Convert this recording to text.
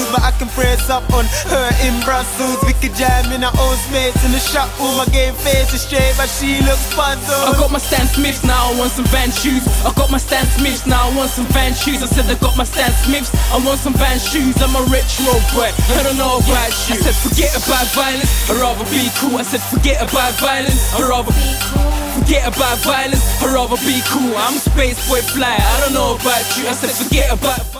but I can press up on her in Brussels. We could jam in our own space in the shop room. My game face is straight, but she looks puzzled. I got my Stan Smiths, now I want some Van shoes. I got my Stan Smiths, now I want some Van shoes. I said I got my Stan Smiths, I want some Van shoes. I'm a rich road boy, I don't know about you. I said forget about violence, I'd rather be cool. I said forget about violence, I'd rather be cool. Forget about violence, I'd rather be cool. I'm a space boy flyer, I don't know about you. I said forget about